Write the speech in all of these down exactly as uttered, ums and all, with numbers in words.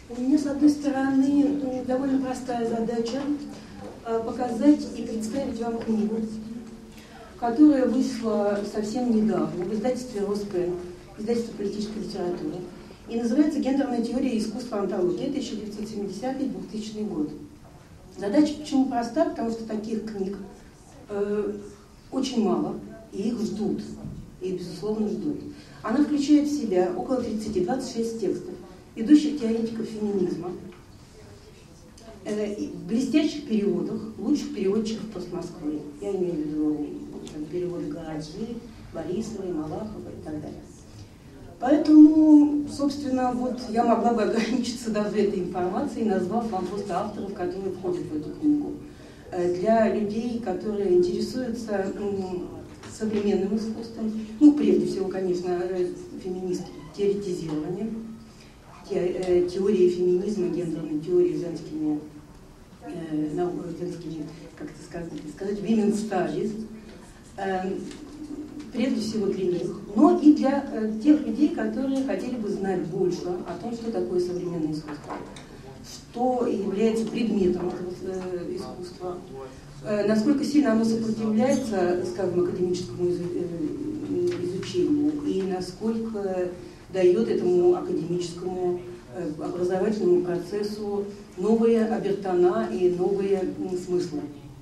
У меня, с одной стороны, довольно простая задача показать и представить вам книгу, которая вышла совсем недавно в издательстве «Роспринт», издательство политической литературы, и называется «Гендерная теория искусства антологии», тысяча девятьсот семидесятый — двухтысячный год. Задача почему проста? Потому что таких книг э, очень мало, и их ждут, и, безусловно, ждут. Она включает в себя около тридцати, двадцать шесть текстов ведущих теоретиков феминизма, э, в блестящих переводах, лучших переводчиков пост Москвы. Я имею в виду переводы Городзы, Борисовой, Малахова и так далее. Поэтому, собственно, вот я могла бы ограничиться даже этой информацией, назвав вам просто авторов, которые входят в эту книгу. Для людей, которые интересуются современным искусством, ну, прежде всего, конечно, феминистским теоретизированием, теорией феминизма, гендерной теорией, женскими, женскими, как это сказать, сказать, women's studies, прежде всего для них, но и для э, тех людей, которые хотели бы знать больше о том, что такое современное искусство, что является предметом этого э, искусства, э, насколько сильно оно сопротивляется, скажем, академическому изу э, изучению, и насколько дает этому академическому э, образовательному процессу новые обертона и новые э, смыслы.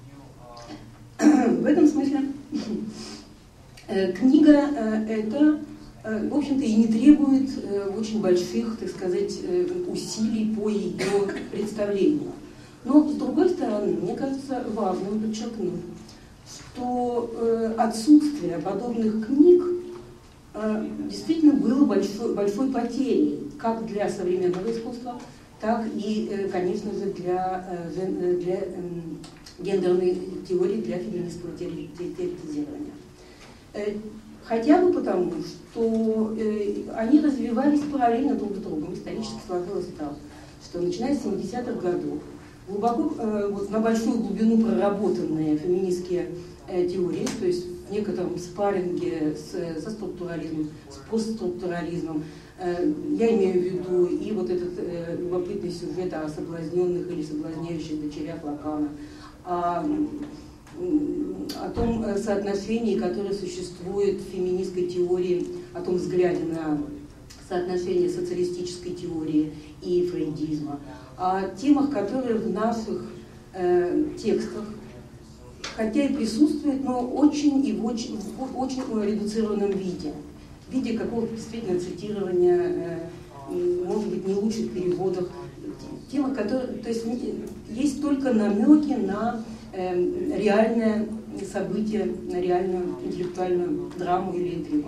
В этом смысле книга эта, в общем-то, и не требует очень больших, так сказать, усилий по ее представлению. Но, с другой стороны, мне кажется важным подчеркнуть, что отсутствие подобных книг действительно было большой, большой потерей как для современного искусства, так и, конечно же, для, для гендерной теории, для феминистского теоретизирования. Хотя бы потому, что э, они развивались параллельно друг с другом. Исторически сложилось так, что начиная с семидесятых годов глубоко, э, вот на большую глубину проработанные феминистские э, теории, то есть в некотором спарринге с, со структурализмом, с постструктурализмом, э, я имею в виду и вот этот э, любопытный сюжет о соблазненных или соблазняющих дочерях Лакана, о, о том соотношении, которое существует в феминистской теории, о том взгляде на соотношение социалистической теории и фрейдизма, о темах, которые в наших э, текстах, хотя и присутствуют, но очень и в очень, в очень редуцированном виде, в виде какого-то действительно цитирования, э, может быть, не лучших переводах, темы, которые, то есть есть только намеки на э, реальное событие, на реальную интеллектуальную драму или интригу.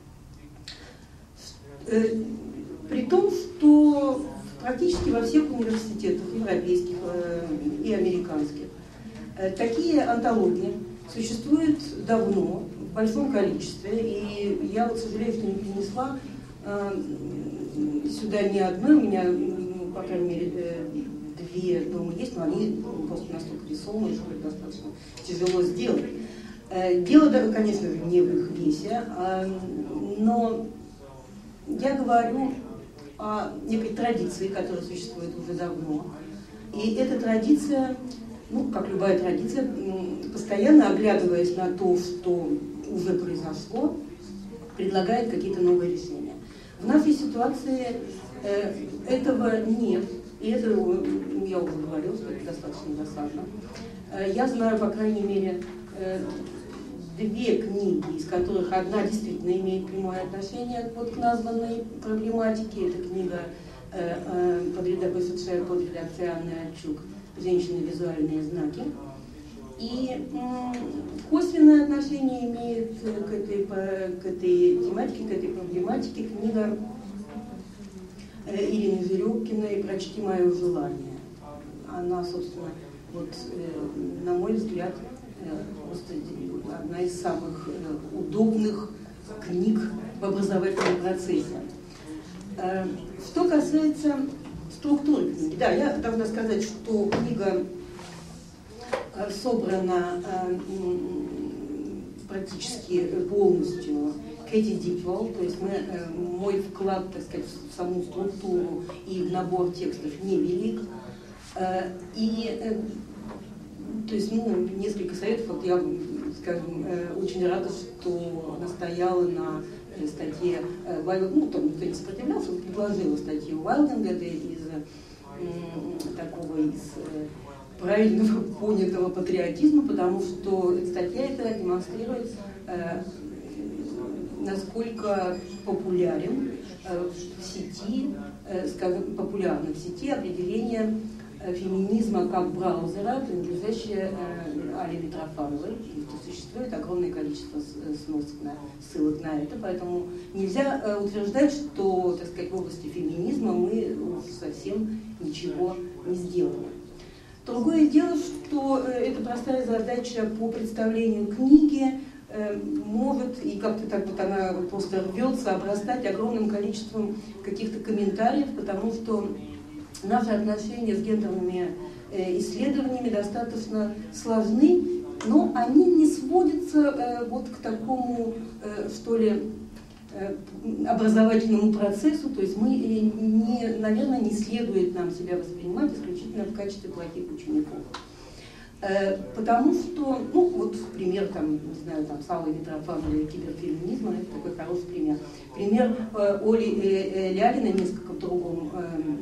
Э, при том, что практически во всех университетах, европейских э, и американских, э, такие антологии существуют давно, в большом количестве, и я вот сожалею, что не принесла э, сюда ни одной, у меня, ну, по крайней мере, э, две дома есть, но они просто настолько весомые, что их достаточно тяжело сделать. Э, дело, конечно же, не в их весе, э, но я говорю о некой традиции, которая существует уже давно. И эта традиция, ну, как любая традиция, постоянно оглядываясь на то, что уже произошло, предлагает какие-то новые решения. В нашей ситуации э, этого нет. И это, я уже говорила, что это достаточно досадно. Э, я знаю, по крайней мере, э, две книги, из которых одна действительно имеет прямое отношение вот к названной проблематике. Это книга, э, э, под, вышедшая под редакцией Анны Альчук «Женщины. Визуальные знаки». И э, косвенное отношение имеет к этой, к этой тематике, к этой проблематике книга э, Ирины Веревкиной «Прочти мое желание». Она, собственно, вот, э, на мой взгляд, просто одна из самых удобных книг в образовательном процессе. Что касается структуры книги, да, я должна сказать, что книга собрана практически полностью Кэти Дипвелл, то есть мы, мой вклад, так сказать, в саму структуру и в набор текстов невелик. И, то есть, ну, несколько советов, вот я, скажем, очень рада, что настояла на статье, ну, там никто не сопротивлялся, предложила статью Вайлдинга из такого, из правильного понятого патриотизма, потому что статья эта демонстрирует, насколько популярен в сети, скажем, популярно в сети определение феминизма как браузера, принадлежащее Али Митрофановой. Существует огромное количество сносок на, ссылок на это, поэтому нельзя утверждать, что, так сказать, в области феминизма мы совсем ничего не сделали. Другое дело, что эта простая задача по представлению книги может, и как-то так вот она просто рвется, обрастать огромным количеством каких-то комментариев, потому что наши отношения с гендерными исследованиями достаточно сложны, но они не сводятся вот к такому, что ли, образовательному процессу, то есть мы, не, наверное, не следует нам себя воспринимать исключительно в качестве плохих учеников. Потому что, ну, вот пример, там, не знаю, там, с Аллой Митрофановой киберфеминизма, это такой хороший пример. Пример Оли Лялиной несколько в другом,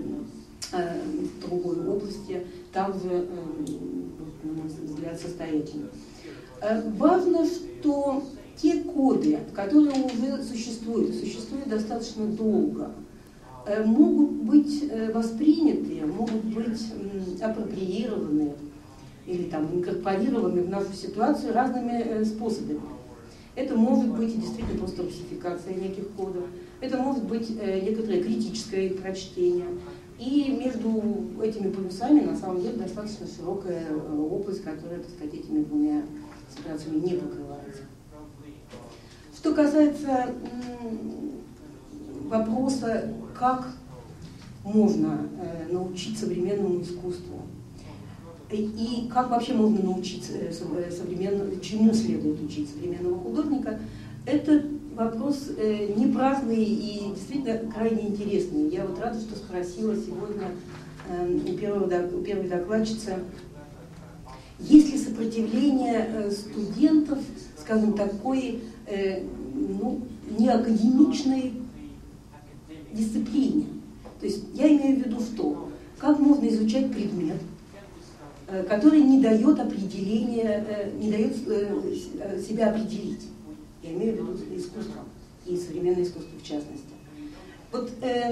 в другой области, также, на мой взгляд, состоятельный. Важно, что те коды, которые уже существуют, существуют достаточно долго, могут быть восприняты, могут быть апроприированы или там инкорпорированы в нашу ситуацию разными способами. Это может быть действительно просто русификация неких кодов, это может быть некоторое критическое прочтение. И между этими полюсами на самом деле достаточно широкая область, которая, так сказать, этими двумя ситуациями не покрывается. Что касается вопроса, как можно научить современному искусству, и как вообще можно научить современному, чему следует учить современного художника, это вопрос не праздный и действительно крайне интересный. Я вот рада, что спросила сегодня у первой докладчицы, есть ли сопротивление студентов, скажем, такой, ну, неакадемичной дисциплине. То есть я имею в виду что? Как можно изучать предмет, который не дает определения, не дает себя определить. Я имею в виду искусство, и современное искусство в частности. Вот э,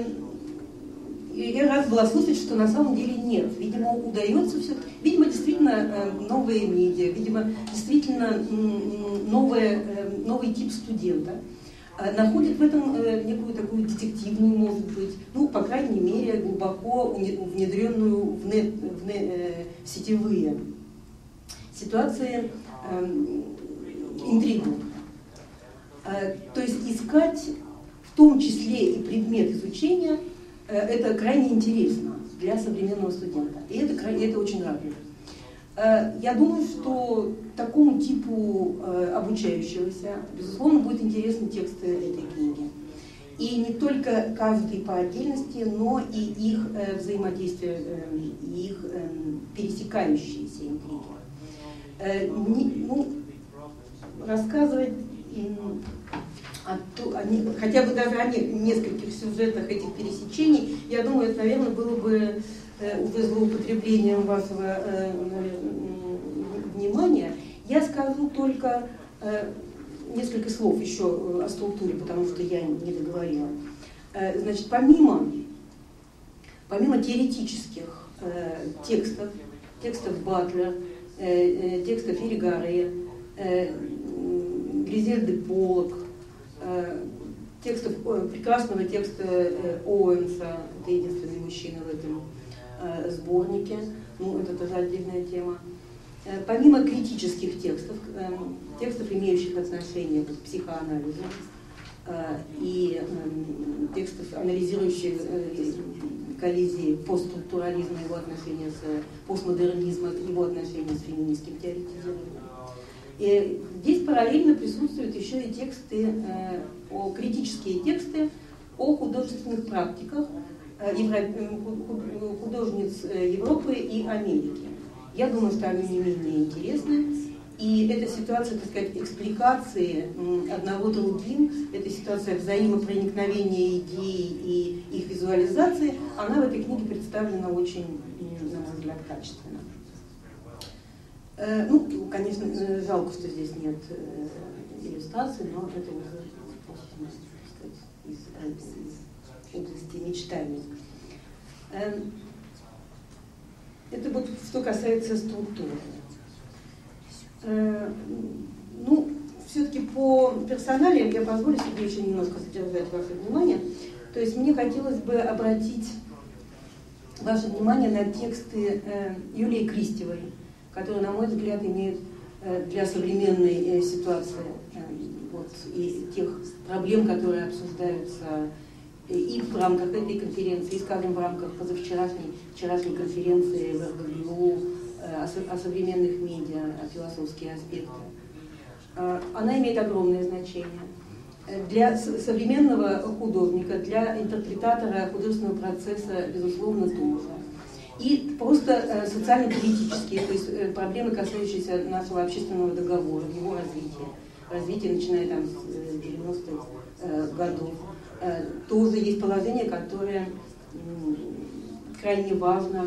я рада была слышать, что на самом деле нет. Видимо, удается все. Видимо, действительно э, новые медиа, видимо, действительно э, новое, э, новый тип студента э, находит в этом э, некую такую детективную, может быть, ну, по крайней мере, глубоко внедренную в, нет, в, нет, э, в сетевые ситуации э, интригу. То есть искать в том числе и предмет изучения, это крайне интересно для современного студента. И это, это очень радует. Я думаю, что такому типу обучающегося, безусловно, будет интересны тексты этой книги. И не только каждый по отдельности, но и их взаимодействие, и их пересекающиеся интриги. Ну, рассказывать о, о, хотя бы даже о нескольких сюжетах этих пересечений, я думаю, это, наверное, было бы э, уже злоупотреблением вашего э, внимания. Я скажу только э, несколько слов еще о структуре, потому что я не договорила. Э, значит, помимо, помимо теоретических э, текстов, текстов Батлер, э, э, текстов Иригаре, э, Гризель де Полок, э, текстов, э, прекрасного текста э, Оуэнса, это единственный мужчина в этом э, сборнике, ну это тоже отдельная тема. Э, помимо критических текстов, э, текстов, имеющих отношение к психоанализу, э, и э, текстов, анализирующих э, коллизии постструктурализма, его отношения с постмодернизмом, его отношения с феминистским теоретизированием. И здесь параллельно присутствуют еще и тексты, о, критические тексты о художественных практиках художниц Европы и Америки. Я думаю, что они не менее интересны. И эта ситуация, так сказать, экспликации одного другим, эта ситуация взаимопроникновения идей и их визуализации, она в этой книге представлена очень, на мой взгляд, качественно. Ну, конечно, жалко, что здесь нет иллюстраций, но это уже, так сказать, из, из области мечтаний. Это вот что касается структуры. Ну, все-таки по персонале я позволю себе еще немножко задержать ваше внимание. То есть мне хотелось бы обратить ваше внимание на тексты Юлии Кристевой, которые, на мой взгляд, имеют для современной ситуации вот, и тех проблем, которые обсуждаются и в рамках этой конференции, и, скажем, в рамках позавчерашней вчерашней конференции в эр гэ бэ ю о, о современных медиа, о философские аспекты. Она имеет огромное значение для современного художника, для интерпретатора художественного процесса, безусловно, тоже. И просто социально-политические, то есть проблемы, касающиеся нашего общественного договора, его развития, развития, начиная там с девяностых годов. Тоже есть положение, которое крайне важно,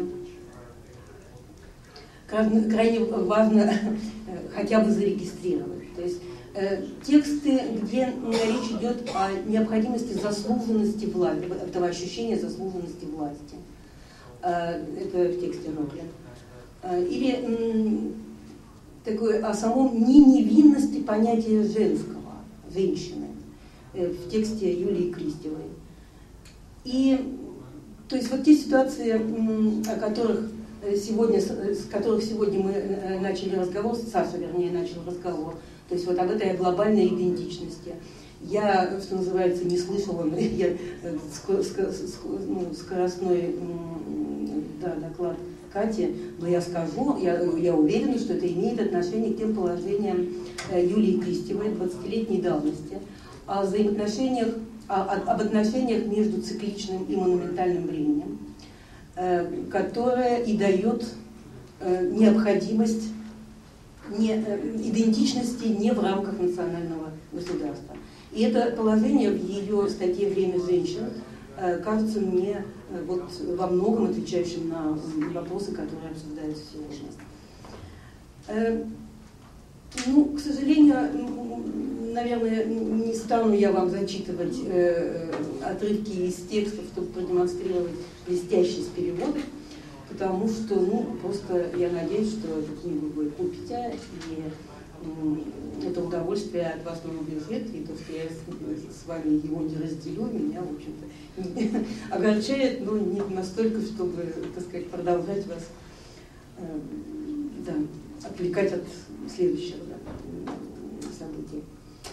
крайне важно хотя бы зарегистрировать. То есть э, тексты, где речь идет о необходимости заслуженности власти, этого ощущения заслуженности власти. Э, это в тексте Ноклин. Э, или э, такое о самом неневинности понятия женского, женщины, э, в тексте Юлии Кристевой. И то есть вот те ситуации, о которых сегодня, с которых сегодня мы начали разговор, Саша, вернее, начал разговор, то есть вот об этой глобальной идентичности. Я, что называется, не слышала, но я скоростной да, доклад Кати, но я скажу, я, я уверена, что это имеет отношение к тем положениям Юлии Кристевой двадцатилетней давности, о взаимоотношениях, об отношениях между цикличным и монументальным временем, которое и дает необходимость не, идентичности не в рамках национального государства. И это положение в ее статье «Время женщин» кажется мне вот во многом отвечающим на вопросы, которые обсуждаются сегодня. Ну, к сожалению, наверное, не стану я вам зачитывать э, отрывки из текстов, чтобы продемонстрировать блестящесть перевода, потому что, ну, просто я надеюсь, что эту книгу вы купите, и э, это удовольствие от вас много лет, и то, что я с, с вами его не разделю, меня, в общем-то, огорчает, но не настолько, чтобы, так сказать, продолжать вас, э, да, отвлекать от следующего да, события.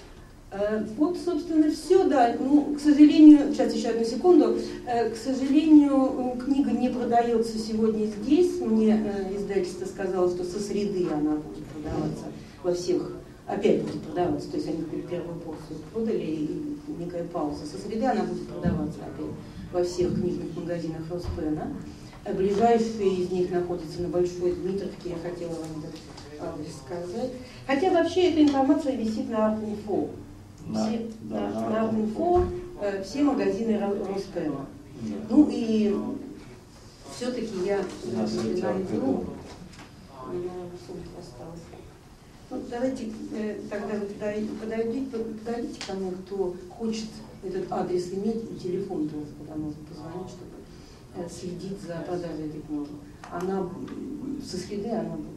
Вот, собственно, все, да. Ну, к сожалению, сейчас еще одну секунду. К сожалению, книга не продается сегодня здесь. Мне издательство сказало, что со среды она будет продаваться во всех, опять будет продаваться, то есть они первую порцию продали, и некая пауза. Со среды она будет продаваться опять во всех книжных магазинах Роспена. Ближайшие из них находятся на Большой Дмитровке, я хотела вам этот адрес сказать. Хотя вообще эта информация висит на Арт-Инфо. Все, да, на, на Арт-Инфо э, все магазины Роспена. Да. Ну и все-таки я найду. У меня сумка осталась. Ну, давайте э, тогда вы подойдите, подойдите ко мне, кто хочет этот адрес иметь, и телефон тоже, куда можно позвонить, чтобы следить за продажей этой книги. Она со среды она будет.